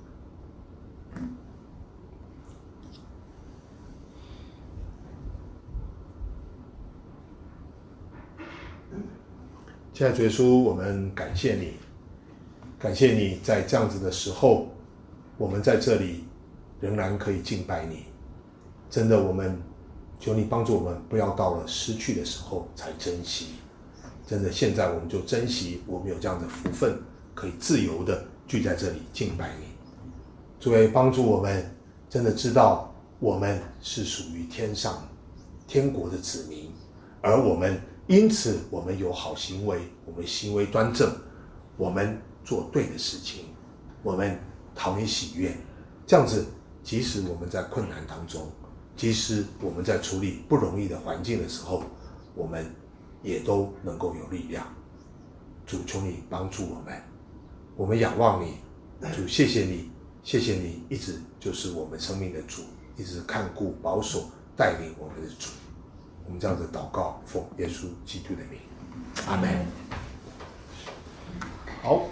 现在主耶稣，我们感谢你，感谢你在这样子的时候，我们在这里仍然可以敬拜你。真的，我们求你帮助我们，不要到了失去的时候才珍惜。真的，现在我们就珍惜我们有这样的福分，可以自由的聚在这里敬拜你。主也帮助我们，真的知道我们是属于天国的子民，而我们因此我们有好行为，我们行为端正，我们做对的事情，我们讨你喜悦。这样子，即使我们在困难当中，即使我们在处理不容易的环境的时候，我们也都能够有力量。主，求你帮助我们，我们仰望你。主，谢谢你，谢谢你一直就是我们生命的主，一直看顾保守带领我们的主。我们这样子祷告，奉耶稣基督的名，阿们。好，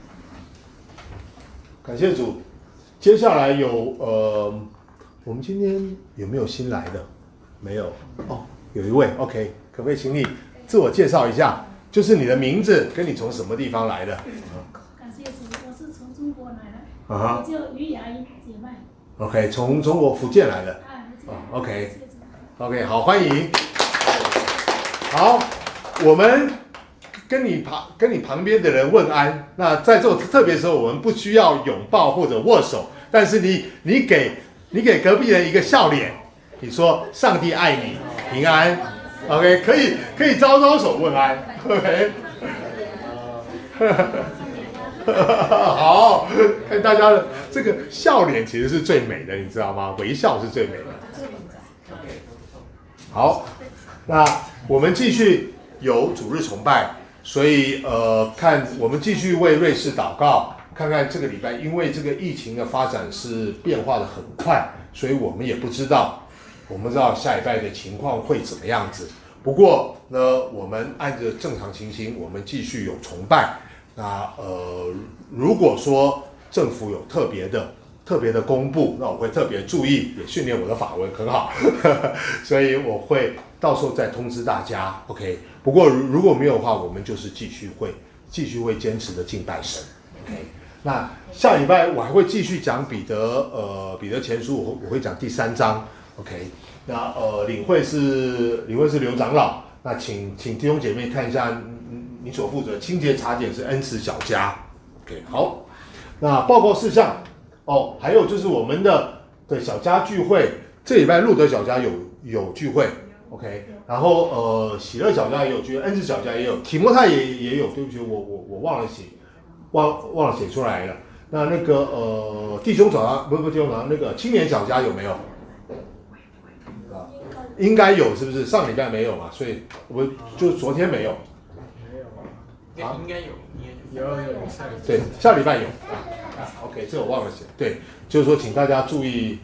感谢主。接下来有我们今天有没有新来的？没有哦，有一位 ，OK， 可不可以请你自我介绍一下？就是你的名字跟你从什么地方来的？ 感谢主，我是从中国来的， 我叫于雅怡姐妹。 OK， 从中国福建来的。OK， 好，欢迎。好，我们跟你旁边的人问安。那在这种特别的时候，我们不需要拥抱或者握手，但是你给隔壁人一个笑脸，你说上帝爱你，平安。OK， 可以招手问安。OK， 好，看大家的这个笑脸其实是最美的，你知道吗？微笑是最美的。OK， 好，那我们继续有主日崇拜，所以看我们继续为瑞士祷告，看看这个礼拜，因为这个疫情的发展是变化的很快，所以我们也不知道下礼拜的情况会怎么样子。不过呢，我们按着正常情形，我们继续有崇拜。那如果说政府有特别的公布，那我会特别注意，也训练我的法文很好，所以我会到时候再通知大家。OK， 不过如果没有的话，我们就是继续会坚持的敬拜神。OK， 那下礼拜我还会继续讲彼得前书，我会讲第3章。OK， 那领会是刘长老，那请弟兄姐妹看一下你所负责清洁茶点是恩慈小家。OK， 好，那报告事项还有就是我们的小家聚会，这礼拜路德小家有聚会。OK， 然后喜乐小家也有聚会，恩慈小家也有，提摩太也有，对不起，我忘了写出来了。那个弟兄小家不弟兄小家，那个青年小家有没有？应该有，是不是？上礼拜没有嘛，所以我就昨天没有。 没有啊？应该有。 对，下礼拜有。OK， 这我忘了写。对，就是说，请大家注意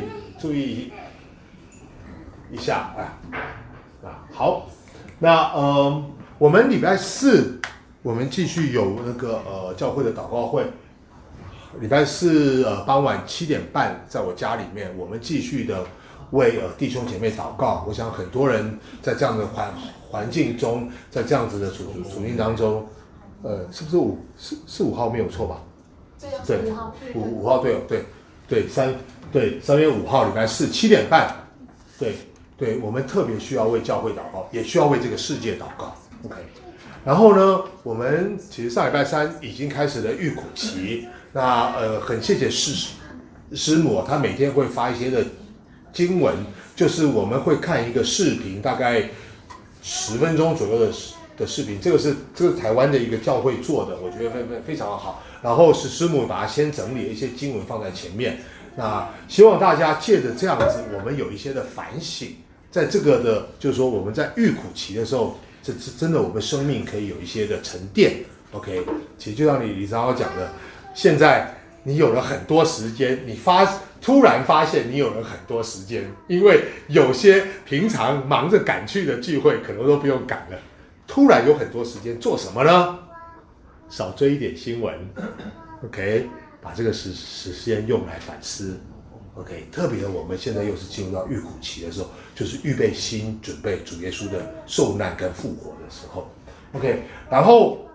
一下好，那我们礼拜四我们继续有那个教会的祷告会。礼拜四傍晚7点半，在我家里面，我们继续的为弟兄姐妹祷告。我想很多人在这样的环境中，在这样子的处境当中，是不是是5号没有错吧？对，5号对，3月5号礼拜四7点半，对，我们特别需要为教会祷告，也需要为这个世界祷告。OK， 然后呢，我们其实上礼拜3已经开始了预苦期。那很谢谢师母，她每天会发一些的经文，就是我们会看一个视频，大概10分钟左右的视频，这个是台湾的一个教会做的，我觉得非常好。然后是师母把它先整理了一些经文放在前面，那希望大家借着这样子，我们有一些的反省，在这个的，就是说我们在预苦期的时候，这真的我们生命可以有一些的沉淀。OK， 其实就像李长老讲的。现在你有了很多时间，你突然发现你有了很多时间，因为有些平常忙着赶去的聚会可能都不用赶了，突然有很多时间做什么呢？少追一点新闻 ，OK， 把这个时间用来反思 ，OK， 特别我们现在又是进入到预苦期的时候，就是预备心，准备主耶稣的受难跟复活的时候 ，OK， 然后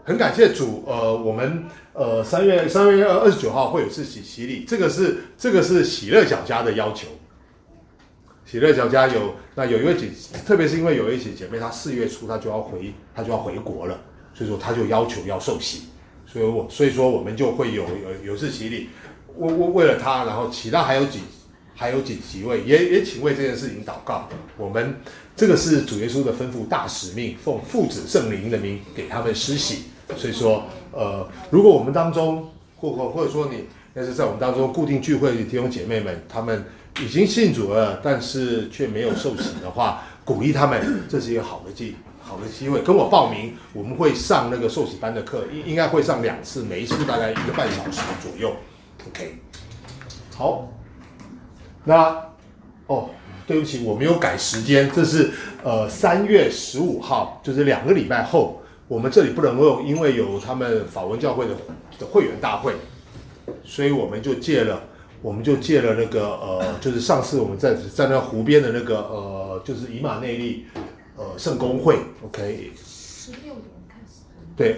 很感谢主，我们3月29号会有次洗礼，这个是喜乐小家的要求。喜乐小家有一位姐，特别是因为有一些姐妹，她4月初她就要回国了，所以说她就要求要受洗，所以说我们就会有次洗礼，为了她，然后其他还有几位也请为这件事情祷告。我们这个是主耶稣的吩咐大使命，奉父子圣灵的名给他们施洗。所以说如果我们当中或者说你那是在我们当中固定聚会的弟兄姐妹们，他们已经信主了，但是却没有受洗的话，鼓励他们，这是一个好的机会，跟我报名，我们会上那个受洗班的课，应该会上2次，每一次大概1个半小时左右。OK， 好，那对不起，我没有改时间，这是3月15号，就是2个礼拜后，我们这里不能够，因为有他们法文教会的会员大会，所以我们就借了那个就是上次我们在那个湖边的那个就是以马内利圣公会 ，OK， 16点开始。 对，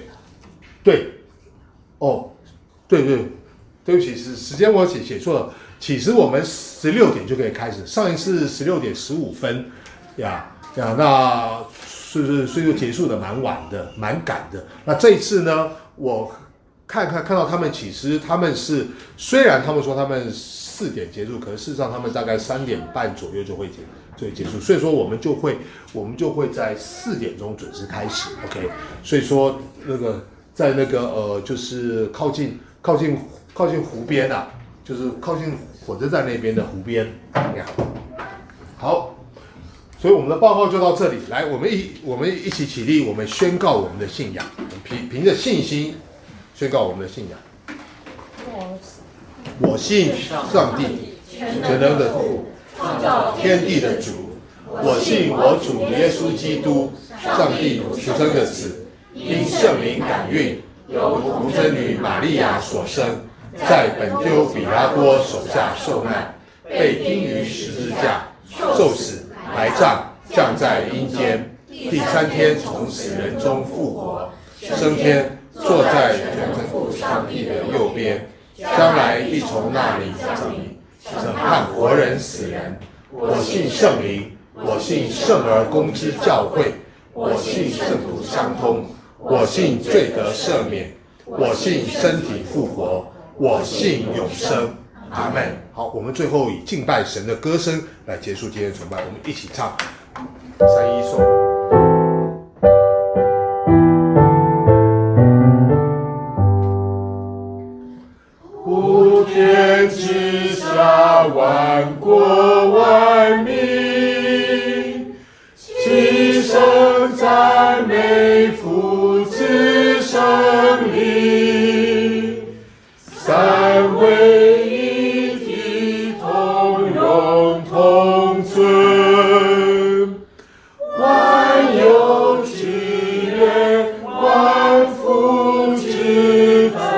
对不起，时间我写错了。其实我们16点就可以开始，上一次16点15分呀，那所以就结束的蛮晚的，蛮赶的。那这一次呢，我看到他们，其实他们是虽然他们说他们4点结束，可是事实上他们大概3点半左右就会结束，所以说我们就会在4点钟准时开始 ，OK。所以说在就是靠近湖边啊，就是靠近火车站那边的湖边。好，所以我们的报告就到这里。来，我们一起起立，我们宣告我们的信仰，凭着信心宣告我们的信仰。我信上帝，全能的父，创造天地的主。我信我主耶稣基督，上帝独生的子，因圣灵感孕，由独生女玛利亚所生，在本丢比拉多手下受难，被钉于十字架，受死，埋葬，降在阴间，第3天从死人中复活，升天，坐在全能父上帝的右边，将来必从那里审判活人死人。我信圣灵，我信圣而公之教会，我信圣徒相通，我信罪得赦免，我信身体复活，我信永生。阿们。好，我们最后以敬拜神的歌声来结束今天的崇拜，我们一起唱3-1颂。普天之下，万国万民，齐声赞美父子圣灵，三位一体，同荣同尊，万有之源，万福之根。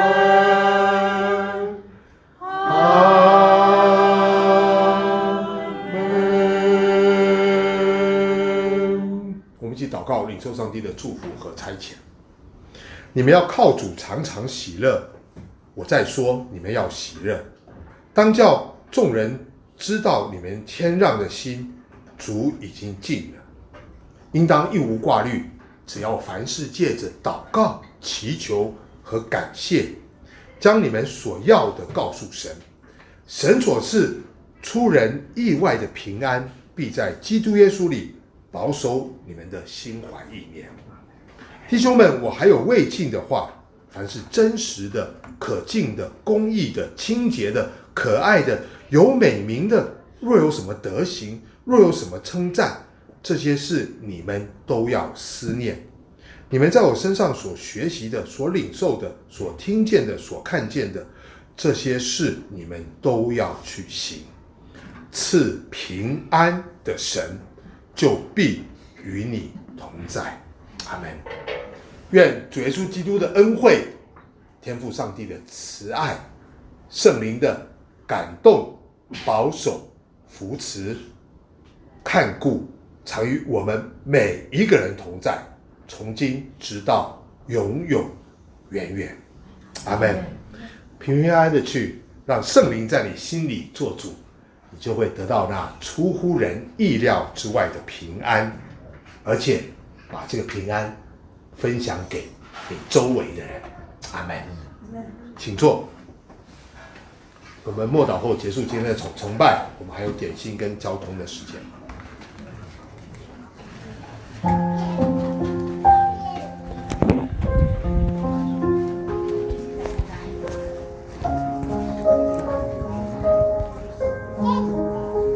祷告，领受上帝的祝福和差遣。你们要靠主常常喜乐，我再说，你们要喜乐。当叫众人知道你们谦让的心，主已经尽了。应当一无挂虑，只要凡事借着祷告、祈求和感谢，将你们所要的告诉神。神所赐出人意外的平安，必在基督耶稣里保守你们的心怀意念。弟兄们，我还有未尽的话，凡是真实的、可敬的、公义的、清洁的、可爱的、有美名的，若有什么德行，若有什么称赞，这些事你们都要思念。你们在我身上所学习的、所领受的、所听见的、所看见的，这些事你们都要去行。赐平安的神就必与你同在。阿们。愿主耶稣基督的恩惠、天父上帝的慈爱、圣灵的感动、保守、扶持、看顾，常与我们每一个人同在，从今直到永永远远。阿们。平平安安的去，让圣灵在你心里做主，你就会得到那出乎人意料之外的平安，而且把这个平安分享给你周围的人。阿们。请坐。我们默祷后结束今天的崇拜，我们还有点心跟交通的时间。